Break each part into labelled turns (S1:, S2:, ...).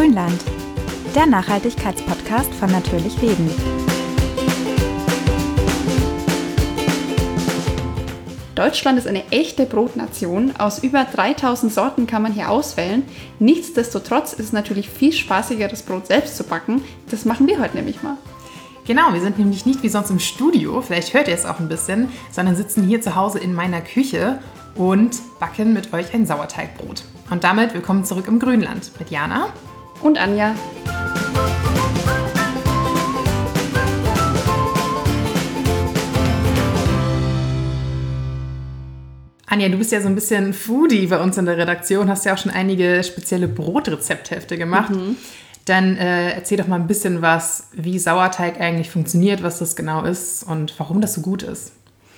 S1: Grünland, der Nachhaltigkeitspodcast von Natürlich Leben.
S2: Deutschland ist eine echte Brotnation. Aus über 3000 Sorten kann man hier auswählen. Nichtsdestotrotz ist es natürlich viel spaßiger, das Brot selbst zu backen. Das machen wir heute nämlich mal.
S3: Genau, wir sind nämlich nicht wie sonst im Studio, vielleicht hört ihr es auch ein bisschen, sondern sitzen hier zu Hause in meiner Küche und backen mit euch ein Sauerteigbrot. Und damit willkommen zurück im Grünland mit Jana
S2: und Anja.
S3: Anja, du bist ja so ein bisschen Foodie bei uns in der Redaktion, hast ja auch schon einige spezielle Brotrezepthefte gemacht. Dann erzähl doch mal ein bisschen was, wie Sauerteig eigentlich funktioniert, was das genau ist und warum das so gut ist.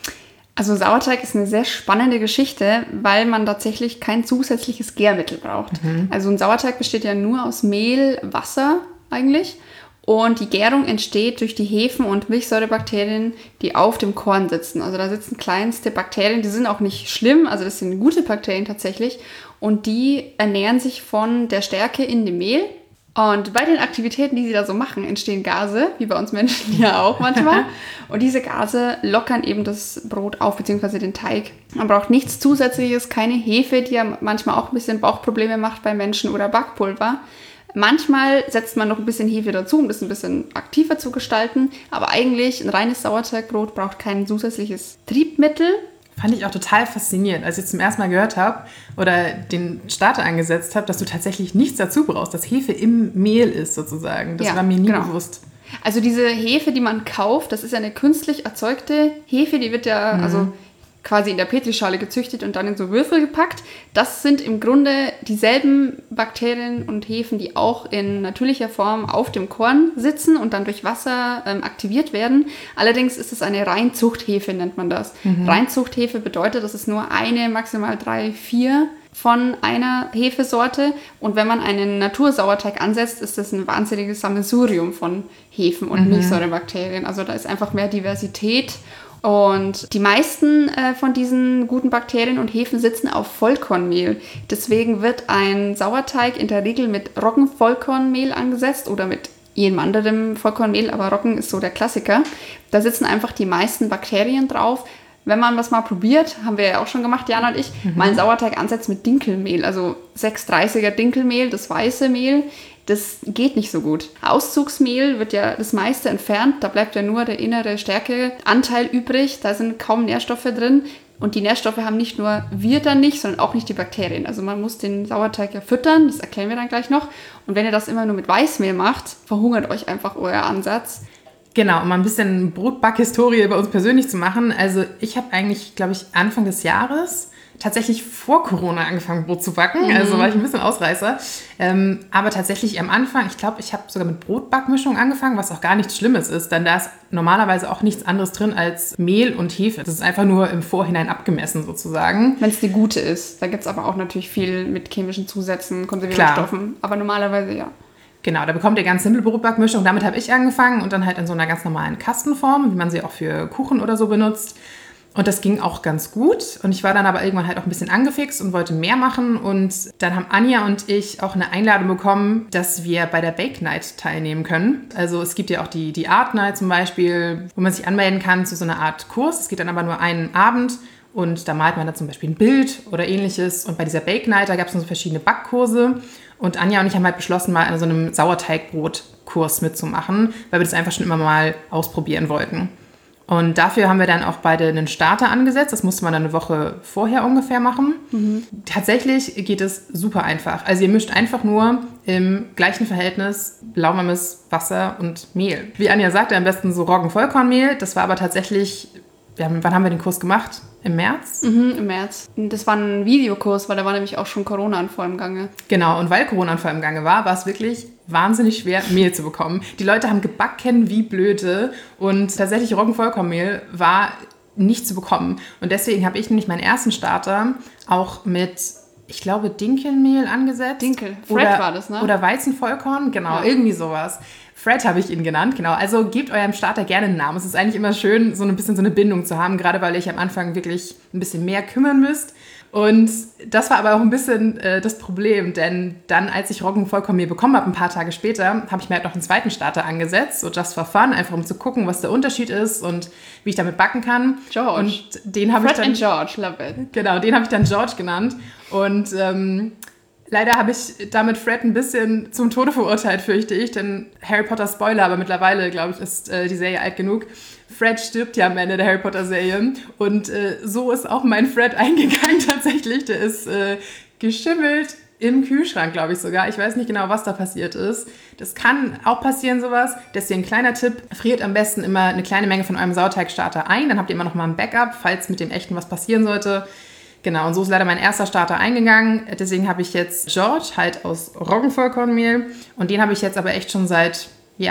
S2: Also Sauerteig ist eine sehr spannende Geschichte, weil man tatsächlich kein zusätzliches Gärmittel braucht. Also ein Sauerteig besteht ja nur aus Mehl, Wasser eigentlich. Und die Gärung entsteht durch die Hefen- und Milchsäurebakterien, die auf dem Korn sitzen. Also da sitzen kleinste Bakterien, die sind auch nicht schlimm, also das sind gute Bakterien tatsächlich. Und die ernähren sich von der Stärke in dem Mehl. Und bei den Aktivitäten, die sie da so machen, entstehen Gase, wie bei uns Menschen ja auch manchmal. Und diese Gase lockern eben das Brot auf, beziehungsweise den Teig. Man braucht nichts Zusätzliches, keine Hefe, die ja manchmal auch ein bisschen Bauchprobleme macht bei Menschen, oder Backpulver. Manchmal setzt man noch ein bisschen Hefe dazu, um das ein bisschen aktiver zu gestalten. Aber eigentlich ein reines Sauerteigbrot braucht kein zusätzliches Triebmittel.
S3: Fand ich auch total faszinierend, als ich zum ersten Mal gehört habe oder den Starter angesetzt habe, dass du tatsächlich nichts dazu brauchst, dass Hefe im Mehl ist sozusagen. Das war mir nie bewusst.
S2: Also diese Hefe, die man kauft, das ist ja eine künstlich erzeugte Hefe, die wird ja also quasi in der Petrischale gezüchtet und dann in so Würfel gepackt. Das sind im Grunde dieselben Bakterien und Hefen, die auch in natürlicher Form auf dem Korn sitzen und dann durch Wasser aktiviert werden. Allerdings ist es eine Reinzuchthefe, nennt man das. Reinzuchthefe bedeutet, dass es nur eine, maximal 3, 4 von einer Hefesorte. Und wenn man einen Natursauerteig ansetzt, ist das ein wahnsinniges Sammelsurium von Hefen und Milchsäurebakterien. Also da ist einfach mehr Diversität. Und die meisten von diesen guten Bakterien und Hefen sitzen auf Vollkornmehl. Deswegen wird ein Sauerteig in der Regel mit Roggenvollkornmehl angesetzt oder mit jedem anderen Vollkornmehl, aber Roggen ist so der Klassiker. Da sitzen einfach die meisten Bakterien drauf. Wenn man das mal probiert, haben wir ja auch schon gemacht, Jana und ich, mal einen Sauerteig ansetzt mit Dinkelmehl, also 630er Dinkelmehl, das weiße Mehl. Das geht nicht so gut. Auszugsmehl wird ja das meiste entfernt. Da bleibt ja nur der innere Stärkeanteil übrig. Da sind kaum Nährstoffe drin. Und die Nährstoffe haben nicht nur wir dann nicht, sondern auch nicht die Bakterien. Also man muss den Sauerteig ja füttern. Das erklären wir dann gleich noch. Und wenn ihr das immer nur mit Weißmehl macht, verhungert euch einfach euer Ansatz.
S3: Genau, um mal ein bisschen Brotbackhistorie bei uns persönlich zu machen. Also ich habe eigentlich, glaube ich, Anfang des Jahres tatsächlich vor Corona angefangen, Brot zu backen. Also war ich ein bisschen Ausreißer. Aber tatsächlich am Anfang, ich glaube, ich habe sogar mit Brotbackmischung angefangen, was auch gar nichts Schlimmes ist, denn da ist normalerweise auch nichts anderes drin als Mehl und Hefe. Das ist einfach nur im Vorhinein abgemessen sozusagen.
S2: Wenn es die gute ist. Da gibt es aber auch natürlich viel mit chemischen Zusätzen, Konservierungsstoffen. Aber normalerweise ja.
S3: Genau, da bekommt ihr ganz simple Brotbackmischung. Damit habe ich angefangen und dann halt in so einer ganz normalen Kastenform, wie man sie auch für Kuchen oder so benutzt. Und das ging auch ganz gut. Und ich war dann aber irgendwann halt auch ein bisschen angefixt und wollte mehr machen. Und dann haben Anja und ich auch eine Einladung bekommen, dass wir bei der Bake Night teilnehmen können. Also es gibt ja auch die Art Night zum Beispiel, wo man sich anmelden kann zu so einer Art Kurs. Es geht dann aber nur einen Abend. Und da malt man dann zum Beispiel ein Bild oder ähnliches. Und bei dieser Bake Night, da gab es dann so verschiedene Backkurse. Und Anja und ich haben halt beschlossen, mal an so einem Sauerteigbrotkurs mitzumachen, weil wir das einfach schon immer mal ausprobieren wollten. Und dafür haben wir dann auch beide einen Starter angesetzt. Das musste man dann eine Woche vorher ungefähr machen. Tatsächlich geht es super einfach. Also ihr mischt einfach nur im gleichen Verhältnis lauwarmes Wasser und Mehl. Wie Anja sagte, am besten so Roggenvollkornmehl. Das war aber tatsächlich, wann haben wir den Kurs gemacht? Im März?
S2: Im März. Das war ein Videokurs, weil da war nämlich auch schon Corona-Anfall im Gange.
S3: Genau, und weil Corona-Anfall im Gange war es wirklich wahnsinnig schwer, Mehl zu bekommen. Die Leute haben gebacken wie blöde und tatsächlich Roggenvollkornmehl war nicht zu bekommen. Und deswegen habe ich nämlich meinen ersten Starter auch mit, ich glaube, Dinkelmehl angesetzt.
S2: Dinkel, Fred war das, ne?
S3: Oder Weizenvollkorn, genau, irgendwie sowas. Fred habe ich ihn genannt, genau. Also gebt eurem Starter gerne einen Namen. Es ist eigentlich immer schön, so ein bisschen so eine Bindung zu haben, gerade weil ihr euch am Anfang wirklich ein bisschen mehr kümmern müsst. Und das war aber auch ein bisschen das Problem, denn dann, als ich Roggenvollkornmehl bekommen habe, ein paar Tage später, habe ich mir halt noch einen zweiten Starter angesetzt, so just for fun, einfach um zu gucken, was der Unterschied ist und wie ich damit backen kann.
S2: George.
S3: Und den habe ich dann...
S2: George, love it.
S3: Genau, den habe ich dann George genannt. Und leider habe ich damit Fred ein bisschen zum Tode verurteilt, fürchte ich, denn Harry Potter Spoiler, aber mittlerweile, glaube ich, ist die Serie alt genug. Fred stirbt ja am Ende der Harry Potter-Serie und so ist auch mein Fred eingegangen tatsächlich. Der ist geschimmelt im Kühlschrank, glaube ich sogar. Ich weiß nicht genau, was da passiert ist. Das kann auch passieren, sowas. Deswegen ein kleiner Tipp, friert am besten immer eine kleine Menge von eurem Sauerteigstarter ein. Dann habt ihr immer noch mal ein Backup, falls mit dem echten was passieren sollte. Genau, und so ist leider mein erster Starter eingegangen. Deswegen habe ich jetzt George halt aus Roggenvollkornmehl und den habe ich jetzt aber echt schon seit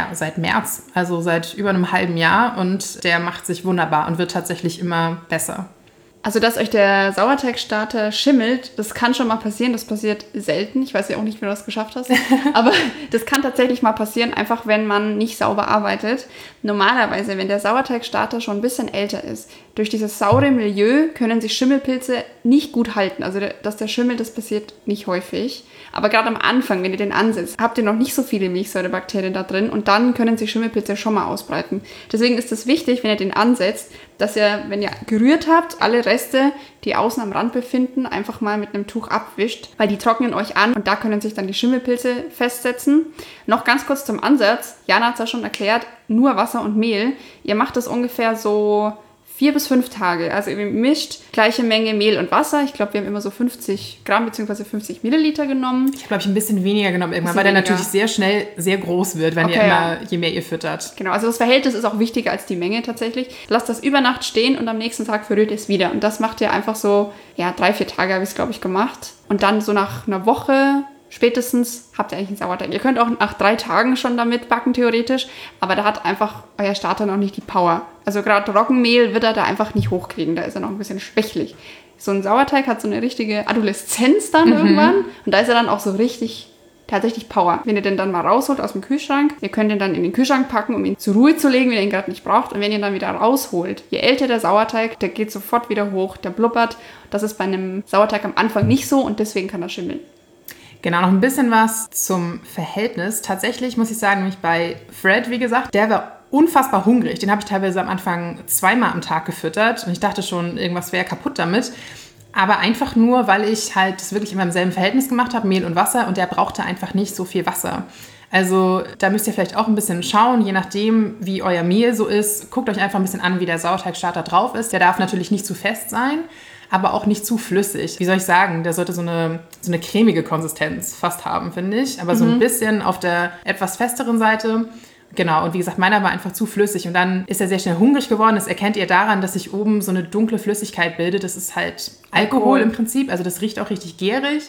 S3: März, also seit über einem halben Jahr und der macht sich wunderbar und wird tatsächlich immer besser.
S2: Also, dass euch der Sauerteigstarter schimmelt, das kann schon mal passieren. Das passiert selten. Ich weiß ja auch nicht, wie du das geschafft hast. Aber das kann tatsächlich mal passieren, einfach wenn man nicht sauber arbeitet. Normalerweise, wenn der Sauerteigstarter schon ein bisschen älter ist, durch dieses saure Milieu können sich Schimmelpilze nicht gut halten. Also, dass der Schimmel, das passiert nicht häufig. Aber gerade am Anfang, wenn ihr den ansetzt, habt ihr noch nicht so viele Milchsäurebakterien da drin und dann können sich Schimmelpilze schon mal ausbreiten. Deswegen ist es wichtig, wenn ihr den ansetzt, dass ihr, wenn ihr gerührt habt, alle Reste, die außen am Rand befinden, einfach mal mit einem Tuch abwischt, weil die trocknen euch an und da können sich dann die Schimmelpilze festsetzen. Noch ganz kurz zum Ansatz. Jana hat es ja schon erklärt, nur Wasser und Mehl. Ihr macht das ungefähr so 4 bis 5 Tage. Also ihr mischt gleiche Menge Mehl und Wasser. Ich glaube, wir haben immer so 50 Gramm bzw. 50 Milliliter genommen.
S3: Ich glaube, ein bisschen weniger genommen irgendwann, weil der natürlich sehr schnell sehr groß wird, wenn je mehr ihr füttert.
S2: Genau, also das Verhältnis ist auch wichtiger als die Menge tatsächlich. Lasst das über Nacht stehen und am nächsten Tag verrührt ihr es wieder. Und das macht ihr einfach so, 3-4 Tage habe ich es, glaube ich, gemacht. Und dann so nach einer Woche spätestens habt ihr eigentlich einen Sauerteig. Ihr könnt auch nach 3 Tagen schon damit backen, theoretisch, aber da hat einfach euer Starter noch nicht die Power. Also gerade Roggenmehl wird er da einfach nicht hochkriegen, da ist er noch ein bisschen schwächlich. So ein Sauerteig hat so eine richtige Adoleszenz dann irgendwann und da ist er dann auch so richtig, tatsächlich Power. Wenn ihr den dann mal rausholt aus dem Kühlschrank, ihr könnt ihn dann in den Kühlschrank packen, um ihn zur Ruhe zu legen, wenn ihr ihn gerade nicht braucht. Und wenn ihr ihn dann wieder rausholt, je älter der Sauerteig, der geht sofort wieder hoch, der blubbert. Das ist bei einem Sauerteig am Anfang nicht so und deswegen kann er schimmeln.
S3: Genau, noch ein bisschen was zum Verhältnis. Tatsächlich muss ich sagen, nämlich bei Fred, wie gesagt, der war unfassbar hungrig. Den habe ich teilweise am Anfang 2-mal am Tag gefüttert und ich dachte schon, irgendwas wäre kaputt damit. Aber einfach nur, weil ich halt das wirklich immer im selben Verhältnis gemacht habe, Mehl und Wasser, und der brauchte einfach nicht so viel Wasser. Also da müsst ihr vielleicht auch ein bisschen schauen, je nachdem, wie euer Mehl so ist. Guckt euch einfach ein bisschen an, wie der Sauerteigstarter drauf ist. Der darf natürlich nicht zu fest sein, aber auch nicht zu flüssig. Wie soll ich sagen, der sollte so eine cremige Konsistenz fast haben, finde ich. Aber so ein bisschen auf der etwas festeren Seite. Genau, und wie gesagt, meiner war einfach zu flüssig. Und dann ist er sehr schnell hungrig geworden. Das erkennt ihr daran, dass sich oben so eine dunkle Flüssigkeit bildet. Das ist halt Alkohol im Prinzip. Also das riecht auch richtig gärig.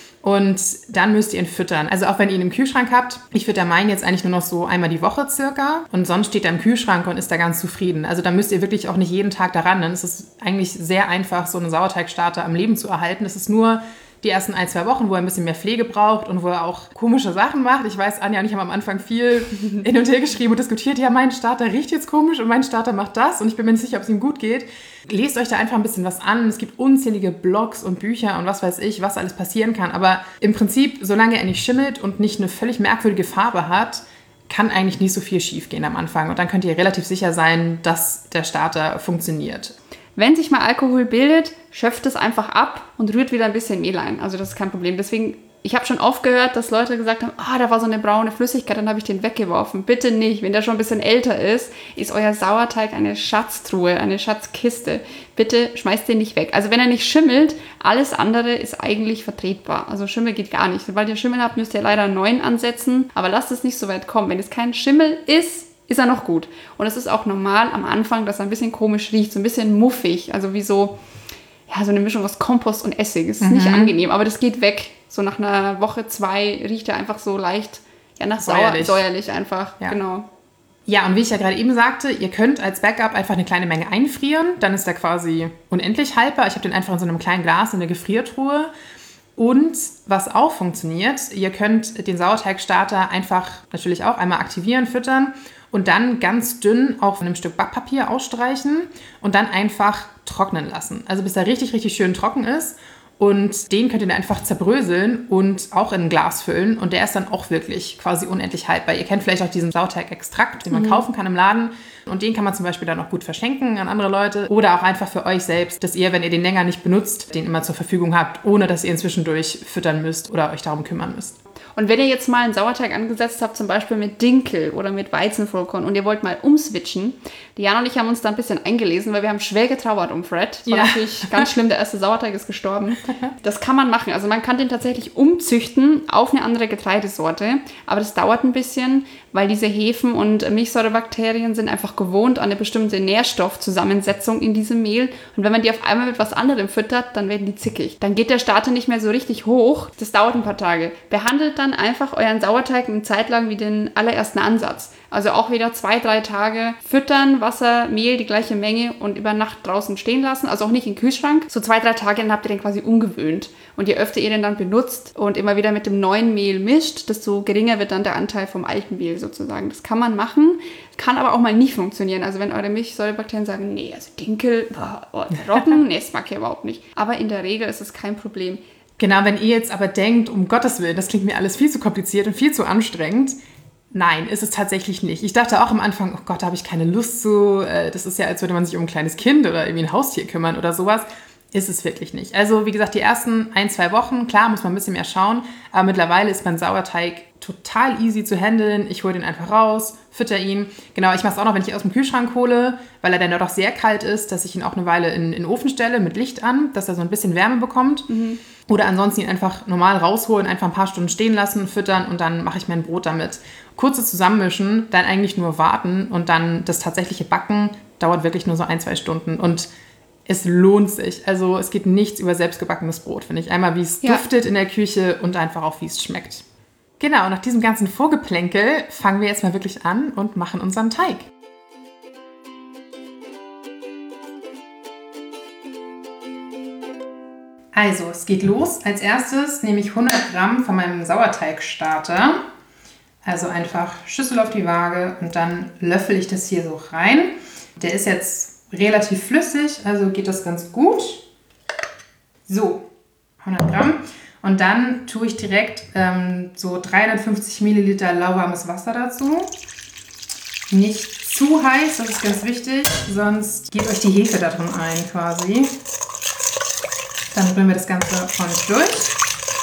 S3: Und dann müsst ihr ihn füttern. Also auch wenn ihr ihn im Kühlschrank habt. Ich fütter meinen jetzt eigentlich nur noch so einmal die Woche circa. Und sonst steht er im Kühlschrank und ist da ganz zufrieden. Also da müsst ihr wirklich auch nicht jeden Tag daran. Dann ist es eigentlich sehr einfach, so einen Sauerteigstarter am Leben zu erhalten. Das ist nur die ersten 1-2 Wochen, wo er ein bisschen mehr Pflege braucht und wo er auch komische Sachen macht. Ich weiß, Anja und ich haben am Anfang viel hin und her geschrieben und diskutiert. Ja, mein Starter riecht jetzt komisch und mein Starter macht das. Und ich bin mir nicht sicher, ob es ihm gut geht. Lest euch da einfach ein bisschen was an. Es gibt unzählige Blogs und Bücher und was weiß ich, was alles passieren kann. Aber im Prinzip, solange er nicht schimmelt und nicht eine völlig merkwürdige Farbe hat, kann eigentlich nicht so viel schief gehen am Anfang. Und dann könnt ihr relativ sicher sein, dass der Starter funktioniert.
S2: Wenn sich mal Alkohol bildet, schöpft es einfach ab und rührt wieder ein bisschen Mehl ein. Also das ist kein Problem. Deswegen, ich habe schon oft gehört, dass Leute gesagt haben, da war so eine braune Flüssigkeit, dann habe ich den weggeworfen. Bitte nicht. Wenn der schon ein bisschen älter ist euer Sauerteig eine Schatztruhe, eine Schatzkiste. Bitte schmeißt den nicht weg. Also wenn er nicht schimmelt, alles andere ist eigentlich vertretbar. Also Schimmel geht gar nicht. Sobald ihr Schimmel habt, müsst ihr leider einen neuen ansetzen. Aber lasst es nicht so weit kommen. Wenn es kein Schimmel ist er noch gut. Und es ist auch normal am Anfang, dass er ein bisschen komisch riecht, so ein bisschen muffig, also wie so eine Mischung aus Kompost und Essig. Es ist nicht angenehm, aber das geht weg. So nach einer Woche, 2 riecht er einfach so leicht, nach säuerlich einfach, ja. Genau.
S3: Ja, und wie ich ja gerade eben sagte, ihr könnt als Backup einfach eine kleine Menge einfrieren, dann ist der quasi unendlich haltbar. Ich habe den einfach in so einem kleinen Glas in der Gefriertruhe. Und was auch funktioniert, ihr könnt den Sauerteigstarter einfach natürlich auch einmal aktivieren, füttern und dann ganz dünn auf einem Stück Backpapier ausstreichen und dann einfach trocknen lassen. Also bis er richtig, richtig schön trocken ist. Und den könnt ihr dann einfach zerbröseln und auch in ein Glas füllen. Und der ist dann auch wirklich quasi unendlich haltbar. Ihr kennt vielleicht auch diesen Sauerteig-Extrakt, den man kaufen kann im Laden. Und den kann man zum Beispiel dann auch gut verschenken an andere Leute. Oder auch einfach für euch selbst, dass ihr, wenn ihr den länger nicht benutzt, den immer zur Verfügung habt, ohne dass ihr ihn zwischendurch füttern müsst oder euch darum kümmern müsst.
S2: Und wenn ihr jetzt mal einen Sauerteig angesetzt habt, zum Beispiel mit Dinkel oder mit Weizenvollkorn und ihr wollt mal umswitchen, Diana und ich haben uns da ein bisschen eingelesen, weil wir haben schwer getrauert um Fred. Das war natürlich ganz schlimm, der erste Sauerteig ist gestorben. Das kann man machen. Also man kann den tatsächlich umzüchten auf eine andere Getreidesorte, aber das dauert ein bisschen, weil diese Hefen und Milchsäurebakterien sind einfach gewohnt an eine bestimmte Nährstoffzusammensetzung in diesem Mehl. Und wenn man die auf einmal mit was anderem füttert, dann werden die zickig. Dann geht der Starter nicht mehr so richtig hoch. Das dauert ein paar Tage. Behandelt dann einfach euren Sauerteig eine Zeit lang wie den allerersten Ansatz. Also auch wieder 2-3 Tage füttern, Wasser, Mehl, die gleiche Menge und über Nacht draußen stehen lassen. Also auch nicht im Kühlschrank. So 2-3 Tage, dann habt ihr den quasi umgewöhnt. Und je öfter ihr den dann benutzt und immer wieder mit dem neuen Mehl mischt, desto geringer wird dann der Anteil vom alten Mehl sozusagen. Das kann man machen, kann aber auch mal nicht funktionieren. Also wenn eure Milchsäurebakterien sagen, nee, also Dinkel, Roggen, nee, das mag ich überhaupt nicht. Aber in der Regel ist es kein Problem.
S3: Genau, wenn ihr jetzt aber denkt, um Gottes Willen, das klingt mir alles viel zu kompliziert und viel zu anstrengend. Nein, ist es tatsächlich nicht. Ich dachte auch am Anfang, oh Gott, da habe ich keine Lust zu. Das ist ja, als würde man sich um ein kleines Kind oder irgendwie ein Haustier kümmern oder sowas. Ist es wirklich nicht. Also wie gesagt, die ersten 1-2 Wochen, klar, muss man ein bisschen mehr schauen. Aber mittlerweile ist mein Sauerteig total easy zu handeln. Ich hole den einfach raus, fütter ihn. Genau, ich mache es auch noch, wenn ich ihn aus dem Kühlschrank hole, weil er dann doch sehr kalt ist, dass ich ihn auch eine Weile in den Ofen stelle mit Licht an, dass er so ein bisschen Wärme bekommt. Oder ansonsten ihn einfach normal rausholen, einfach ein paar Stunden stehen lassen, füttern und dann mache ich mein Brot damit. Kurzes Zusammenmischen, dann eigentlich nur warten und dann das tatsächliche Backen dauert wirklich nur so 1-2 Stunden und es lohnt sich. Also es geht nichts über selbstgebackenes Brot, finde ich. Einmal, wie es duftet in der Küche und einfach auch, wie es schmeckt. Genau, nach diesem ganzen Vorgeplänkel fangen wir jetzt mal wirklich an und machen unseren Teig. Also, es geht los. Als erstes nehme ich 100 Gramm von meinem Sauerteigstarter. Also einfach Schüssel auf die Waage und dann löffel ich das hier so rein. Der ist jetzt relativ flüssig, also geht das ganz gut. So, 100 Gramm. Und dann tue ich direkt so 350 Milliliter lauwarmes Wasser dazu. Nicht zu heiß, das ist ganz wichtig, sonst geht euch die Hefe da drin ein quasi. Dann rühren wir das Ganze ordentlich durch.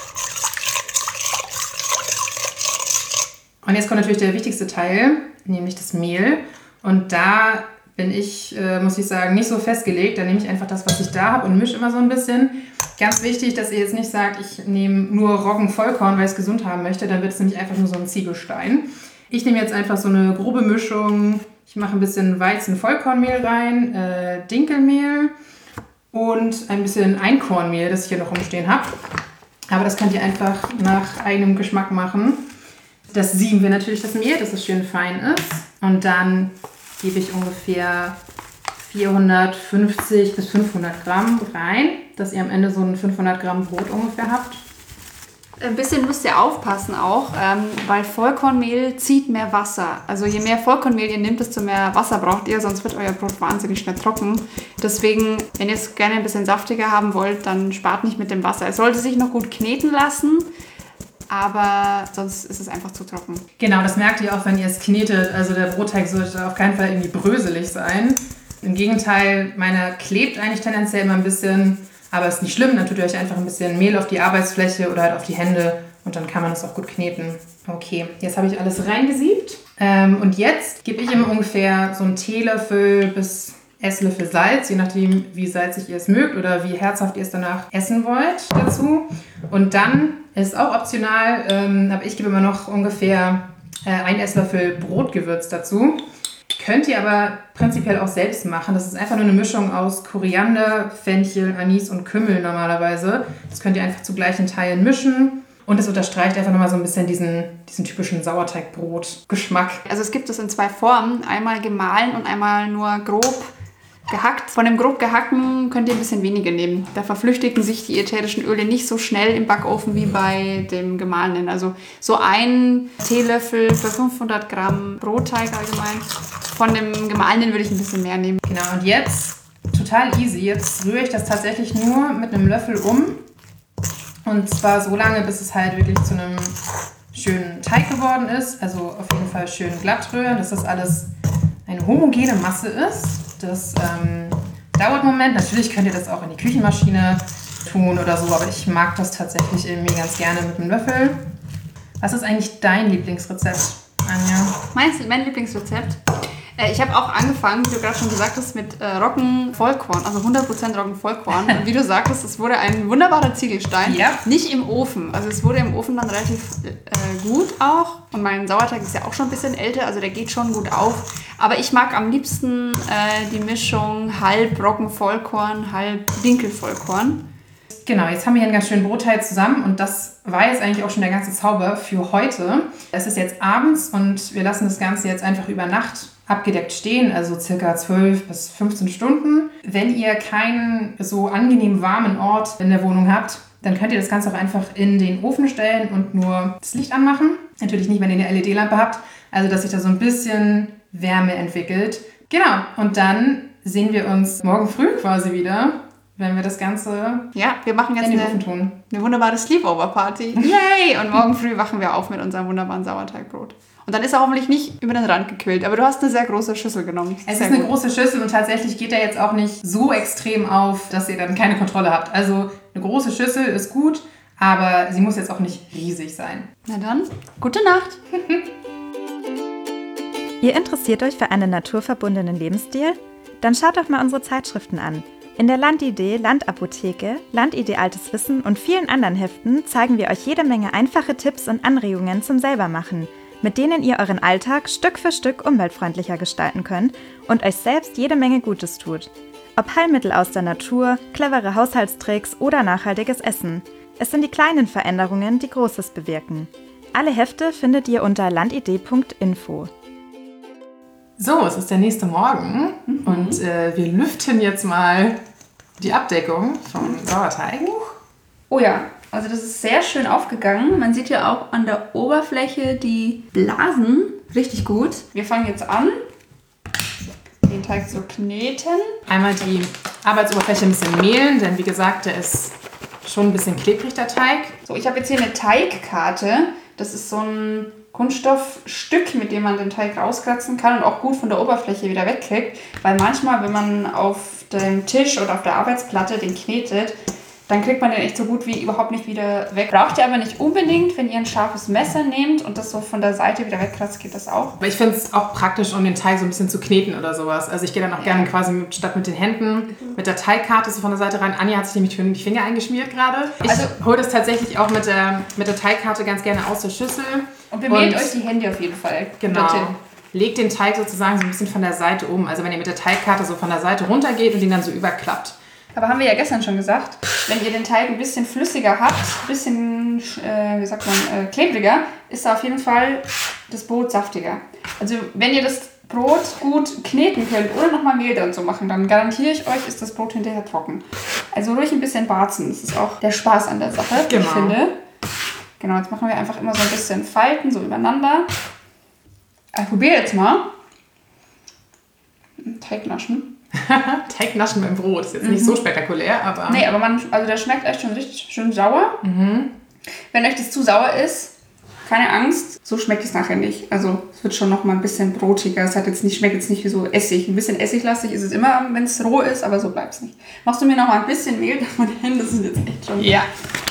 S3: Und jetzt kommt natürlich der wichtigste Teil, nämlich das Mehl. Und da bin ich, muss ich sagen, nicht so festgelegt. Da nehme ich einfach das, was ich da habe und mische immer so ein bisschen. Ganz wichtig, dass ihr jetzt nicht sagt, ich nehme nur Roggenvollkorn, weil ich es gesund haben möchte. Dann wird es nämlich einfach nur so ein Ziegelstein. Ich nehme jetzt einfach so eine grobe Mischung. Ich mache ein bisschen Weizen-Vollkornmehl rein, Dinkelmehl und ein bisschen Einkornmehl, das ich hier noch rumstehen habe. Aber das könnt ihr einfach nach eigenem Geschmack machen. Das sieben wir natürlich das Mehl, dass es schön fein ist. Und dann gebe ich ungefähr 450 bis 500 Gramm rein, dass ihr am Ende so ein 500 Gramm Brot ungefähr habt.
S2: Ein bisschen müsst ihr aufpassen auch, weil Vollkornmehl zieht mehr Wasser. Also je mehr Vollkornmehl ihr nehmt, desto mehr Wasser braucht ihr, sonst wird euer Brot wahnsinnig schnell trocken. Deswegen, wenn ihr es gerne ein bisschen saftiger haben wollt, dann spart nicht mit dem Wasser. Es sollte sich noch gut kneten lassen, aber sonst ist es einfach zu trocken.
S3: Genau, das merkt ihr auch, wenn ihr es knetet. Also der Brotteig sollte auf keinen Fall irgendwie bröselig sein. Im Gegenteil, meiner klebt eigentlich tendenziell immer ein bisschen. Aber ist nicht schlimm, dann tut ihr euch einfach ein bisschen Mehl auf die Arbeitsfläche oder halt auf die Hände und dann kann man das auch gut kneten. Okay, jetzt habe ich alles reingesiebt und jetzt gebe ich immer ungefähr so einen Teelöffel bis Esslöffel Salz, je nachdem wie salzig ihr es mögt oder wie herzhaft ihr es danach essen wollt dazu. Und dann ist auch optional, aber ich gebe immer noch ungefähr 1 Esslöffel Brotgewürz dazu. Könnt ihr aber prinzipiell auch selbst machen. Das ist einfach nur eine Mischung aus Koriander, Fenchel, Anis und Kümmel normalerweise. Das könnt ihr einfach zu gleichen Teilen mischen. Und es unterstreicht einfach nochmal so ein bisschen diesen typischen Sauerteigbrot-Geschmack.
S2: Also es gibt es in 2 Formen. Einmal gemahlen und einmal nur grob gehackt. Von dem grob gehackten könnt ihr ein bisschen weniger nehmen. Da verflüchtigen sich die ätherischen Öle nicht so schnell im Backofen wie bei dem gemahlenen. Also so 1 Teelöffel für 500 Gramm Brotteig allgemein. Von dem gemahlenen würde ich ein bisschen mehr nehmen.
S3: Genau, und jetzt, total easy, jetzt rühre ich das tatsächlich nur mit einem Löffel um. Und zwar so lange, bis es halt wirklich zu einem schönen Teig geworden ist. Also auf jeden Fall schön glatt rühren, dass das alles eine homogene Masse ist. Das dauert einen Moment. Natürlich könnt ihr das auch in die Küchenmaschine tun oder so, aber ich mag das tatsächlich irgendwie ganz gerne mit einem Löffel. Was ist eigentlich dein Lieblingsrezept, Anja?
S2: Mein Lieblingsrezept? Ich habe auch angefangen, wie du gerade schon gesagt hast, mit Roggenvollkorn, also 100% Roggenvollkorn. Und wie du sagtest, es wurde ein wunderbarer Ziegelstein.
S3: Ja.
S2: Nicht im Ofen. Also es wurde im Ofen dann relativ gut auch. Und mein Sauerteig ist ja auch schon ein bisschen älter, also der geht schon gut auf. Aber ich mag am liebsten die Mischung halb Roggenvollkorn, halb Dinkelvollkorn.
S3: Genau, jetzt haben wir hier einen ganz schönen Brotteig zusammen und das war jetzt eigentlich auch schon der ganze Zauber für heute. Es ist jetzt abends und wir lassen das Ganze jetzt einfach über Nacht abgedeckt stehen, also circa 12 bis 15 Stunden. Wenn ihr keinen so angenehm warmen Ort in der Wohnung habt, dann könnt ihr das Ganze auch einfach in den Ofen stellen und nur das Licht anmachen. Natürlich nicht, wenn ihr eine LED-Lampe habt, also dass sich da so ein bisschen Wärme entwickelt. Genau, und dann sehen wir uns morgen früh quasi wieder, wenn wir das Ganze
S2: wir machen jetzt
S3: in den Ofen tun.
S2: Eine wunderbare Sleepover-Party. Yay! Und morgen früh wachen wir auf mit unserem wunderbaren Sauerteigbrot. Und dann ist er hoffentlich nicht über den Rand gequillt. Aber du hast eine sehr große Schüssel genommen.
S3: Es ist eine große Schüssel und tatsächlich geht er jetzt auch nicht so extrem auf, dass ihr dann keine Kontrolle habt. Also eine große Schüssel ist gut, aber sie muss jetzt auch nicht riesig sein.
S2: Na dann, gute Nacht.
S1: Ihr interessiert euch für einen naturverbundenen Lebensstil? Dann schaut doch mal unsere Zeitschriften an. In der Landidee, Landapotheke, Landidee Altes Wissen und vielen anderen Heften zeigen wir euch jede Menge einfache Tipps und Anregungen zum Selbermachen, mit denen ihr euren Alltag Stück für Stück umweltfreundlicher gestalten könnt und euch selbst jede Menge Gutes tut. Ob Heilmittel aus der Natur, clevere Haushaltstricks oder nachhaltiges Essen. Es sind die kleinen Veränderungen, die Großes bewirken. Alle Hefte findet ihr unter landidee.info.
S3: So, es ist der nächste Morgen und wir lüften jetzt mal die Abdeckung vom Sauerteig.
S2: Oh ja, also das ist sehr schön aufgegangen. Man sieht ja auch an der Oberfläche die Blasen richtig gut. Wir fangen jetzt an, den Teig zu kneten.
S3: Einmal die Arbeitsoberfläche ein bisschen mehlen, denn wie gesagt, der ist schon ein bisschen klebrig, der Teig.
S2: So, ich habe jetzt hier eine Teigkarte. Das ist so ein Kunststoffstück, mit dem man den Teig rauskratzen kann und auch gut von der Oberfläche wieder wegkriegt. Weil manchmal, wenn man auf dem Tisch oder auf der Arbeitsplatte den knetet, dann kriegt man den echt so gut wie überhaupt nicht wieder weg. Braucht ihr aber nicht unbedingt, wenn ihr ein scharfes Messer nehmt und das so von der Seite wieder wegkratzt, geht das auch.
S3: Aber ich finde es auch praktisch, um den Teig so ein bisschen zu kneten oder sowas. Also ich gehe dann auch gerne quasi statt mit den Händen mit der Teigkarte so von der Seite rein. Anja hat sich nämlich schön die Finger eingeschmiert gerade. Ich hole das tatsächlich auch mit der Teigkarte ganz gerne aus der Schüssel.
S2: Und bemehlt euch die Hände auf jeden Fall.
S3: Genau.
S2: Dorthin.
S3: Legt den Teig sozusagen so ein bisschen von der Seite um. Also wenn ihr mit der Teigkarte so von der Seite runtergeht und den dann so überklappt.
S2: Aber haben wir ja gestern schon gesagt, wenn ihr den Teig ein bisschen flüssiger habt, ein bisschen, klebriger, ist da auf jeden Fall das Brot saftiger. Also wenn ihr das Brot gut kneten könnt, ohne nochmal Mehl dran zu machen, dann garantiere ich euch, ist das Brot hinterher trocken. Also ruhig ein bisschen barzen, das ist auch der Spaß an der Sache,
S3: genau.
S2: Ich finde. Genau, jetzt machen wir einfach immer so ein bisschen Falten, so übereinander. Ich probiere jetzt mal. Teignaschen.
S3: Teignaschen beim Brot ist jetzt nicht so spektakulär, aber...
S2: Nee, aber der schmeckt echt schon richtig schön sauer. Wenn euch das zu sauer ist, keine Angst, so schmeckt es nachher nicht. Also es wird schon noch mal ein bisschen brotiger. Es schmeckt jetzt nicht wie so Essig. Ein bisschen essiglastig ist es immer, wenn es roh ist, aber so bleibt es nicht. Machst du mir noch mal ein bisschen Mehl? Meine Hände sind jetzt echt schon...
S3: Ja.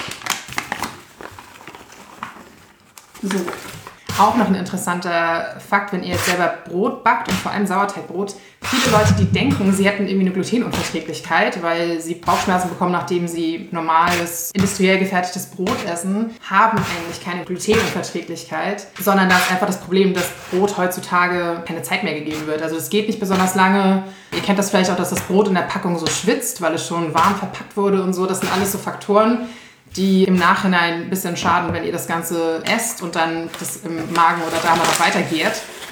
S2: So.
S3: Auch noch ein interessanter Fakt, wenn ihr jetzt selber Brot backt und vor allem Sauerteigbrot. Viele Leute, die denken, sie hätten irgendwie eine Glutenunverträglichkeit, weil sie Bauchschmerzen bekommen, nachdem sie normales, industriell gefertigtes Brot essen, haben eigentlich keine Glutenunverträglichkeit, sondern da ist einfach das Problem, dass Brot heutzutage keine Zeit mehr gegeben wird. Also es geht nicht besonders lange. Ihr kennt das vielleicht auch, dass das Brot in der Packung so schwitzt, weil es schon warm verpackt wurde und so. Das sind alles so Faktoren, die im Nachhinein ein bisschen schaden, wenn ihr das Ganze esst und dann das im Magen oder Darm noch weitergeht.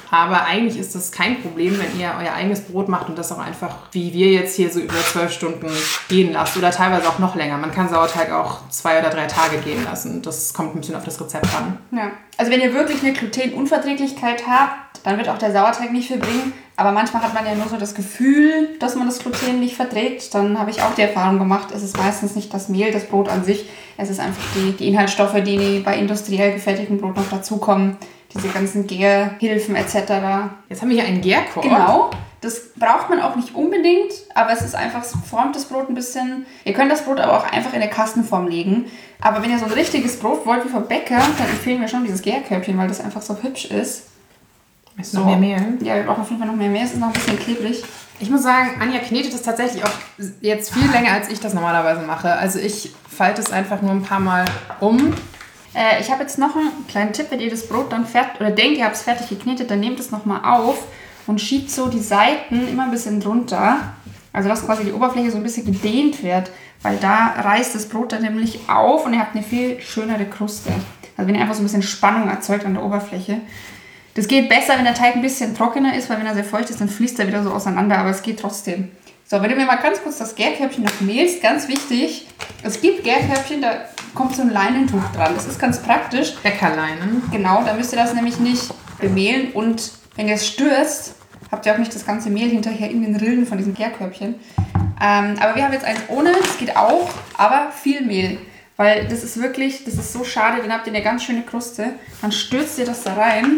S3: Aber eigentlich ist das kein Problem, wenn ihr euer eigenes Brot macht und das auch einfach, wie wir jetzt hier so über 12 Stunden gehen lasst oder teilweise auch noch länger. Man kann Sauerteig auch 2 oder 3 Tage gehen lassen. Das kommt ein bisschen auf das Rezept an.
S2: Ja. Also wenn ihr wirklich eine Glutenunverträglichkeit habt, dann wird auch der Sauerteig nicht viel bringen. Aber manchmal hat man ja nur so das Gefühl, dass man das Gluten nicht verträgt. Dann habe ich auch die Erfahrung gemacht, es ist meistens nicht das Mehl, das Brot an sich. Es ist einfach die Inhaltsstoffe, die bei industriell gefertigtem Brot noch dazukommen. Diese ganzen Gärhilfen etc.
S3: Jetzt haben wir hier einen Gärkorb.
S2: Genau, das braucht man auch nicht unbedingt, aber es ist einfach, es formt das Brot ein bisschen. Ihr könnt das Brot aber auch einfach in eine Kastenform legen. Aber wenn ihr so ein richtiges Brot wollt wie vom Bäcker, dann empfehlen wir schon dieses Gärkörbchen, weil das einfach so hübsch ist.
S3: Ist noch mehr Mehl?
S2: Ja, wir brauchen auf jeden Fall noch mehr Mehl. Es ist noch ein bisschen klebrig.
S3: Ich muss sagen, Anja knetet das tatsächlich auch jetzt viel länger, als ich das normalerweise mache. Also ich falte es einfach nur ein paar Mal um.
S2: Ich habe jetzt noch einen kleinen Tipp, wenn ihr das Brot dann fertig, oder denkt, ihr habt es fertig geknetet, dann nehmt es nochmal auf und schiebt so die Seiten immer ein bisschen drunter. Also dass quasi die Oberfläche so ein bisschen gedehnt wird, weil da reißt das Brot dann nämlich auf und ihr habt eine viel schönere Kruste. Also wenn ihr einfach so ein bisschen Spannung erzeugt an der Oberfläche. Das geht besser, wenn der Teig ein bisschen trockener ist, weil wenn er sehr feucht ist, dann fließt er wieder so auseinander, aber es geht trotzdem. So, wenn du mir mal ganz kurz das Gärkörbchen noch mehlst, ganz wichtig, es gibt Gärkörbchen, da kommt so ein Leinentuch dran. Das ist ganz praktisch.
S3: Bäckerleinen.
S2: Genau, da müsst ihr das nämlich nicht bemehlen und wenn ihr es stürzt, habt ihr auch nicht das ganze Mehl hinterher in den Rillen von diesem Gärkörbchen. Aber wir haben jetzt eins ohne, das geht auch, aber viel Mehl. Weil das ist wirklich, das ist so schade, dann habt ihr eine ganz schöne Kruste, dann stürzt ihr das da rein.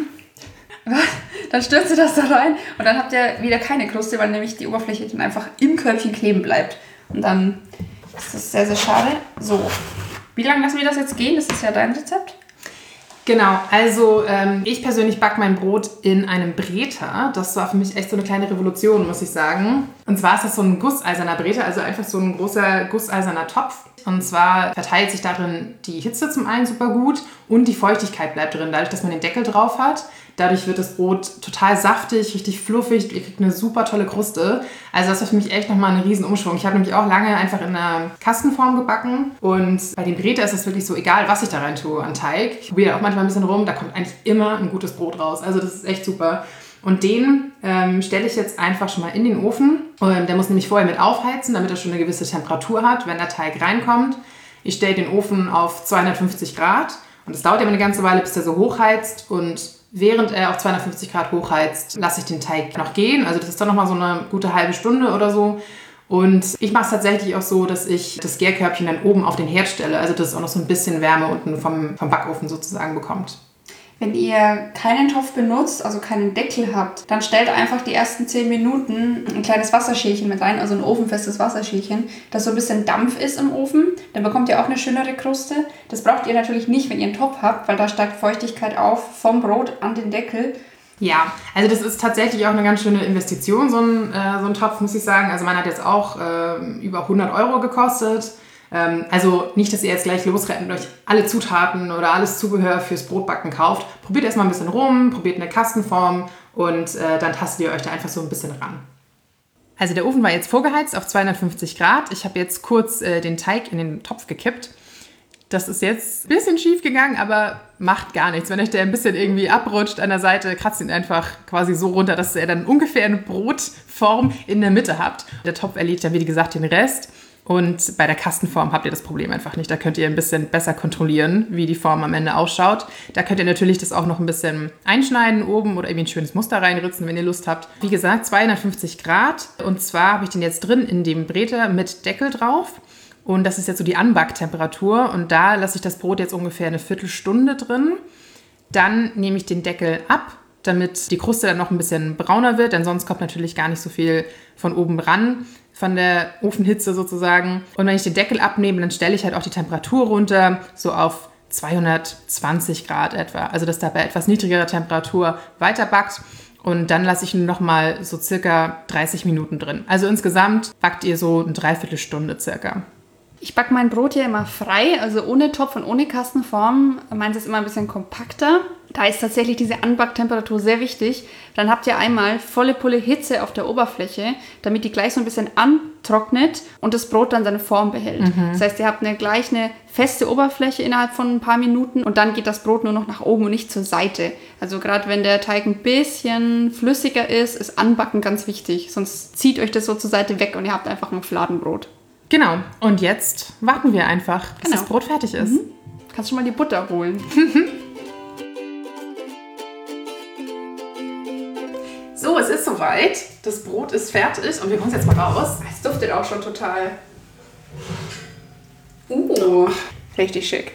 S2: Dann stürzt ihr das da rein und dann habt ihr wieder keine Kruste, weil nämlich die Oberfläche dann einfach im Körbchen kleben bleibt. Und dann ist das sehr, sehr schade. So, wie lange lassen wir das jetzt gehen? Das ist ja dein Rezept.
S3: Genau, also ich persönlich backe mein Brot in einem Breter. Das war für mich echt so eine kleine Revolution, muss ich sagen. Und zwar ist das so ein gusseiserner Breter, also einfach so ein großer gusseiserner Topf. Und zwar verteilt sich darin die Hitze zum einen super gut und die Feuchtigkeit bleibt drin, dadurch, dass man den Deckel drauf hat. Dadurch wird das Brot total saftig, richtig fluffig. Ihr kriegt eine super tolle Kruste. Also das war für mich echt nochmal ein Riesenumschwung. Ich habe nämlich auch lange einfach in einer Kastenform gebacken. Und bei dem Breter ist es wirklich so, egal was ich da rein tue an Teig. Ich probiere auch manchmal ein bisschen rum, da kommt eigentlich immer ein gutes Brot raus. Also das ist echt super. Und den stelle ich jetzt einfach schon mal in den Ofen. Und der muss nämlich vorher mit aufheizen, damit er schon eine gewisse Temperatur hat, wenn der Teig reinkommt. Ich stelle den Ofen auf 250 Grad. Und es dauert immer eine ganze Weile, bis der so hochheizt. Und während er auf 250 Grad hochheizt, lasse ich den Teig noch gehen. Also das ist dann nochmal so eine gute halbe Stunde oder so. Und ich mache es tatsächlich auch so, dass ich das Gärkörbchen dann oben auf den Herd stelle. Also dass es auch noch so ein bisschen Wärme unten vom Backofen sozusagen bekommt.
S2: Wenn ihr keinen Topf benutzt, also keinen Deckel habt, dann stellt einfach die ersten 10 Minuten ein kleines Wasserschälchen mit rein, also ein ofenfestes Wasserschälchen, das so ein bisschen Dampf ist im Ofen. Dann bekommt ihr auch eine schönere Kruste. Das braucht ihr natürlich nicht, wenn ihr einen Topf habt, weil da steigt Feuchtigkeit auf vom Brot an den Deckel.
S3: Ja, also das ist tatsächlich auch eine ganz schöne Investition, so ein Topf, muss ich sagen. Also man hat jetzt auch über 100 € gekostet. Also nicht, dass ihr jetzt gleich losrennt und euch alle Zutaten oder alles Zubehör fürs Brotbacken kauft. Probiert erstmal ein bisschen rum, probiert eine Kastenform und dann tastet ihr euch da einfach so ein bisschen ran. Also der Ofen war jetzt vorgeheizt auf 250 Grad. Ich habe jetzt kurz den Teig in den Topf gekippt. Das ist jetzt ein bisschen schief gegangen, aber macht gar nichts. Wenn euch der ein bisschen irgendwie abrutscht an der Seite, kratzt ihn einfach quasi so runter, dass ihr dann ungefähr eine Brotform in der Mitte habt. Der Topf erledigt dann, wie gesagt, den Rest. Und bei der Kastenform habt ihr das Problem einfach nicht. Da könnt ihr ein bisschen besser kontrollieren, wie die Form am Ende ausschaut. Da könnt ihr natürlich das auch noch ein bisschen einschneiden oben oder irgendwie ein schönes Muster reinritzen, wenn ihr Lust habt. Wie gesagt, 250 Grad. Und zwar habe ich den jetzt drin in dem Breter mit Deckel drauf. Und das ist jetzt so die Anbacktemperatur. Und da lasse ich das Brot jetzt ungefähr eine Viertelstunde drin. Dann nehme ich den Deckel ab, damit die Kruste dann noch ein bisschen brauner wird. Denn sonst kommt natürlich gar nicht so viel von oben ran, von der Ofenhitze sozusagen. Und wenn ich den Deckel abnehme, dann stelle ich halt auch die Temperatur runter, so auf 220 Grad etwa. Also dass da bei etwas niedrigerer Temperatur weiter backt. Und dann lasse ich ihn nochmal so circa 30 Minuten drin. Also insgesamt backt ihr so eine Dreiviertelstunde circa.
S2: Ich backe mein Brot hier immer frei, also ohne Topf und ohne Kastenform. Meins ist immer ein bisschen kompakter. Da ist tatsächlich diese Anbacktemperatur sehr wichtig. Dann habt ihr einmal volle Pulle Hitze auf der Oberfläche, damit die gleich so ein bisschen antrocknet und das Brot dann seine Form behält. Das heißt, ihr habt gleich eine feste Oberfläche innerhalb von ein paar Minuten und dann geht das Brot nur noch nach oben und nicht zur Seite. Also gerade wenn der Teig ein bisschen flüssiger ist Anbacken ganz wichtig. Sonst zieht euch das so zur Seite weg und ihr habt einfach ein Fladenbrot.
S3: Genau. Und jetzt warten wir einfach, bis das Brot fertig ist.
S2: Kannst schon mal die Butter holen.
S3: So, es ist soweit. Das Brot ist fertig und wir holen es jetzt mal raus.
S2: Es duftet auch schon total. Richtig schick.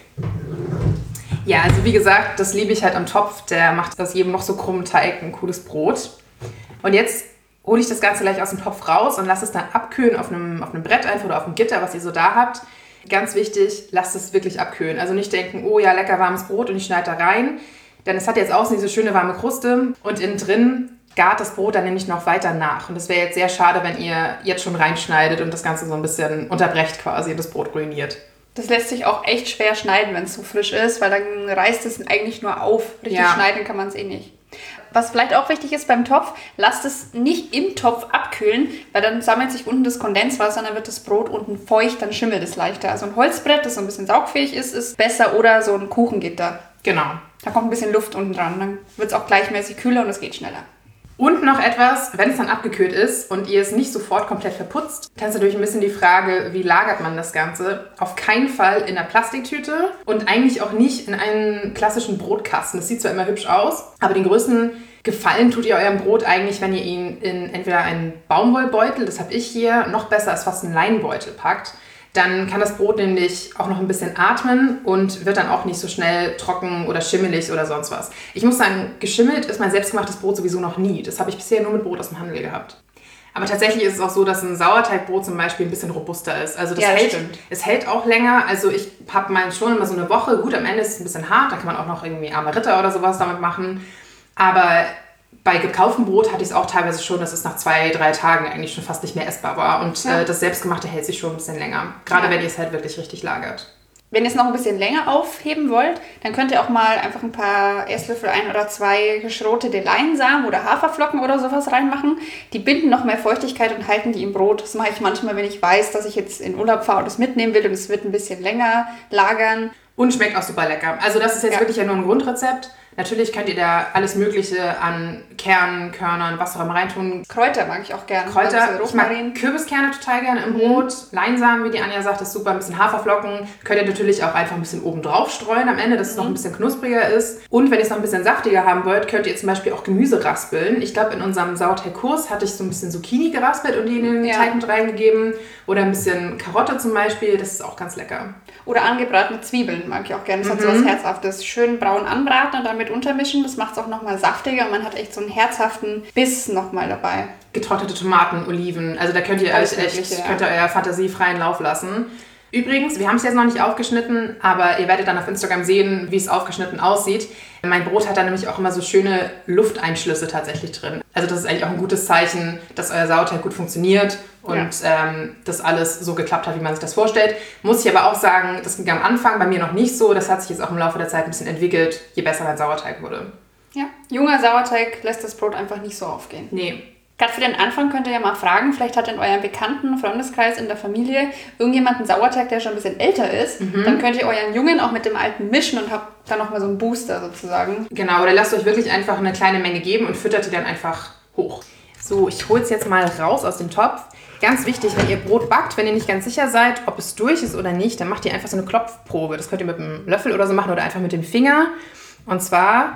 S3: Ja, also wie gesagt, das liebe ich halt am Topf. Der macht aus jedem noch so krummen Teig ein cooles Brot. Und jetzt hole ich das Ganze gleich aus dem Topf raus und lasse es dann abkühlen auf einem Brett einfach oder auf einem Gitter, was ihr so da habt. Ganz wichtig, lasst es wirklich abkühlen. Also nicht denken, oh ja, lecker warmes Brot und ich schneide da rein. Denn es hat jetzt außen diese schöne warme Kruste und innen drin gart das Brot dann nämlich noch weiter nach. Und das wäre jetzt sehr schade, wenn ihr jetzt schon reinschneidet und das Ganze so ein bisschen unterbrecht quasi und das Brot ruiniert.
S2: Das lässt sich auch echt schwer schneiden, wenn es so frisch ist, weil dann reißt es eigentlich nur auf. Richtig schneiden kann man es eh nicht. Was vielleicht auch wichtig ist beim Topf, lasst es nicht im Topf abkühlen, weil dann sammelt sich unten das Kondenswasser und dann wird das Brot unten feucht, dann schimmelt es leichter. Also ein Holzbrett, das so ein bisschen saugfähig ist besser oder so ein Kuchengitter.
S3: Genau.
S2: Da kommt ein bisschen Luft unten dran, dann wird es auch gleichmäßig kühler und es geht schneller.
S3: Und noch etwas, wenn es dann abgekühlt ist und ihr es nicht sofort komplett verputzt, dann ist natürlich ein bisschen die Frage, wie lagert man das Ganze? Auf keinen Fall in einer Plastiktüte und eigentlich auch nicht in einen klassischen Brotkasten. Das sieht zwar immer hübsch aus, aber den größten Gefallen tut ihr eurem Brot eigentlich, wenn ihr ihn in entweder einen Baumwollbeutel, das habe ich hier, noch besser als fast einen Leinenbeutel packt. Dann kann das Brot nämlich auch noch ein bisschen atmen und wird dann auch nicht so schnell trocken oder schimmelig oder sonst was. Ich muss sagen, geschimmelt ist mein selbstgemachtes Brot sowieso noch nie. Das habe ich bisher nur mit Brot aus dem Handel gehabt. Aber tatsächlich ist es auch so, dass ein Sauerteigbrot zum Beispiel ein bisschen robuster ist. Also das es hält auch länger. Also ich habe mal schon immer so eine Woche. Gut, am Ende ist es ein bisschen hart. Da kann man auch noch irgendwie arme Ritter oder sowas damit machen. Aber bei gekauftem Brot hatte ich es auch teilweise schon, dass es nach 2-3 Tagen eigentlich schon fast nicht mehr essbar war. Und das Selbstgemachte hält sich schon ein bisschen länger. Gerade wenn ihr es halt wirklich richtig lagert.
S2: Wenn ihr es noch ein bisschen länger aufheben wollt, dann könnt ihr auch mal einfach ein paar Esslöffel, 1 oder 2 geschrotete Leinsamen oder Haferflocken oder sowas reinmachen. Die binden noch mehr Feuchtigkeit und halten die im Brot. Das mache ich manchmal, wenn ich weiß, dass ich jetzt in Urlaub fahre und es mitnehmen will und es wird ein bisschen länger lagern.
S3: Und schmeckt auch super lecker. Also das ist jetzt wirklich ja nur ein Grundrezept. Natürlich könnt ihr da alles Mögliche an Kernen, Körnern, was auch immer reintun.
S2: Kräuter mag ich auch gerne.
S3: Kräuter, ich mag Kürbiskerne total gerne im Brot. Leinsamen, wie die Anja sagt, ist super. Ein bisschen Haferflocken. Könnt ihr natürlich auch einfach ein bisschen oben drauf streuen am Ende, dass es noch ein bisschen knuspriger ist. Und wenn ihr es noch ein bisschen saftiger haben wollt, könnt ihr zum Beispiel auch Gemüse raspeln. Ich glaube, in unserem Sauerteigkurs hatte ich so ein bisschen Zucchini geraspelt und die in den Teig mit reingegeben. Oder ein bisschen Karotte zum Beispiel. Das ist auch ganz lecker.
S2: Oder angebratene Zwiebeln mag ich auch gerne. Das hat so was Herzhaftes. Schön braun anbraten und dann mit untermischen. Das macht es auch nochmal saftiger und man hat echt so einen herzhaften Biss nochmal dabei.
S3: Getrocknete Tomaten, Oliven. Also da könnt ihr euch könnt ihr euer Fantasie freien Lauf lassen. Übrigens, wir haben es jetzt noch nicht aufgeschnitten, aber ihr werdet dann auf Instagram sehen, wie es aufgeschnitten aussieht. Mein Brot hat da nämlich auch immer so schöne Lufteinschlüsse tatsächlich drin. Also das ist eigentlich auch ein gutes Zeichen, dass euer Sauerteig gut funktioniert und das alles so geklappt hat, wie man sich das vorstellt. Muss ich aber auch sagen, das ging am Anfang bei mir noch nicht so. Das hat sich jetzt auch im Laufe der Zeit ein bisschen entwickelt, je besser mein Sauerteig wurde.
S2: Ja, junger Sauerteig lässt das Brot einfach nicht so aufgehen.
S3: Nee.
S2: Gerade für den Anfang könnt ihr ja mal fragen, vielleicht hat in eurem bekannten Freundeskreis, in der Familie irgendjemand einen Sauerteig, der schon ein bisschen älter ist. Dann könnt ihr euren Jungen auch mit dem alten mischen und habt dann nochmal so einen Booster sozusagen.
S3: Genau, oder lasst euch wirklich einfach eine kleine Menge geben und füttert die dann einfach hoch. So, ich hole es jetzt mal raus aus dem Topf. Ganz wichtig, wenn ihr Brot backt, wenn ihr nicht ganz sicher seid, ob es durch ist oder nicht, dann macht ihr einfach so eine Klopfprobe. Das könnt ihr mit einem Löffel oder so machen oder einfach mit dem Finger. Und zwar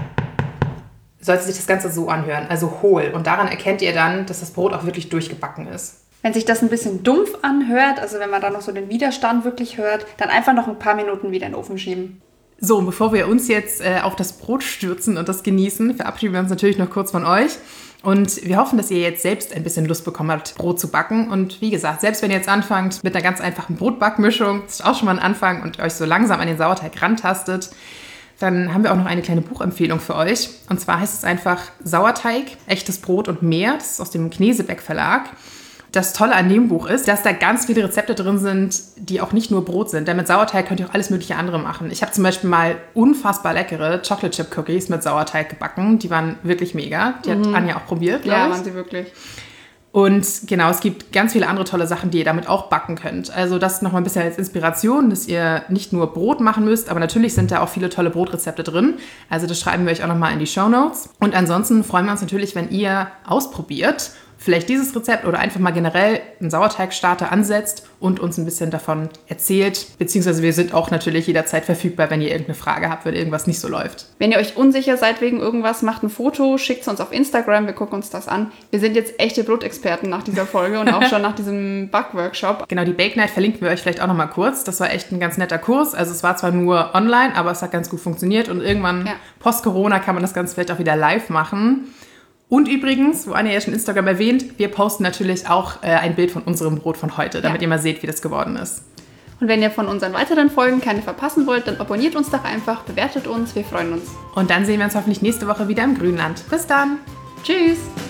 S3: sollte sich das Ganze so anhören, also hohl. Und daran erkennt ihr dann, dass das Brot auch wirklich durchgebacken ist.
S2: Wenn sich das ein bisschen dumpf anhört, also wenn man da noch so den Widerstand wirklich hört, dann einfach noch ein paar Minuten wieder in den Ofen schieben.
S3: So, und bevor wir uns jetzt auf das Brot stürzen und das genießen, verabschieden wir uns natürlich noch kurz von euch. Und wir hoffen, dass ihr jetzt selbst ein bisschen Lust bekommen habt, Brot zu backen. Und wie gesagt, selbst wenn ihr jetzt anfangt mit einer ganz einfachen Brotbackmischung, das ist auch schon mal ein Anfang, und euch so langsam an den Sauerteig rantastet, dann haben wir auch noch eine kleine Buchempfehlung für euch. Und zwar heißt es einfach Sauerteig, echtes Brot und mehr. Das ist aus dem Knesebeck Verlag. Das Tolle an dem Buch ist, dass da ganz viele Rezepte drin sind, die auch nicht nur Brot sind. Denn mit Sauerteig könnt ihr auch alles mögliche andere machen. Ich habe zum Beispiel mal unfassbar leckere Chocolate Chip Cookies mit Sauerteig gebacken. Die waren wirklich mega. Die hat Anja auch probiert, glaube ich.
S2: Ja, waren sie wirklich.
S3: Und genau, es gibt ganz viele andere tolle Sachen, die ihr damit auch backen könnt. Also das nochmal ein bisschen als Inspiration, dass ihr nicht nur Brot machen müsst, aber natürlich sind da auch viele tolle Brotrezepte drin. Also das schreiben wir euch auch nochmal in die Shownotes. Und ansonsten freuen wir uns natürlich, wenn ihr ausprobiert, vielleicht dieses Rezept oder einfach mal generell einen Sauerteigstarter ansetzt und uns ein bisschen davon erzählt. Beziehungsweise wir sind auch natürlich jederzeit verfügbar, wenn ihr irgendeine Frage habt, wenn irgendwas nicht so läuft.
S2: Wenn ihr euch unsicher seid wegen irgendwas, macht ein Foto, schickt es uns auf Instagram, wir gucken uns das an. Wir sind jetzt echte Brotexperten nach dieser Folge und auch schon nach diesem Backworkshop.
S3: Genau, die Bake Night verlinken wir euch vielleicht auch nochmal kurz. Das war echt ein ganz netter Kurs. Also es war zwar nur online, aber es hat ganz gut funktioniert und irgendwann post-Corona kann man das Ganze vielleicht auch wieder live machen. Und übrigens, wo Anja ja schon Instagram erwähnt, wir posten natürlich auch ein Bild von unserem Brot von heute, damit ihr mal seht, wie das geworden ist.
S2: Und wenn ihr von unseren weiteren Folgen keine verpassen wollt, dann abonniert uns doch einfach, bewertet uns, wir freuen uns.
S3: Und dann sehen wir uns hoffentlich nächste Woche wieder im Grünland. Bis dann!
S2: Tschüss!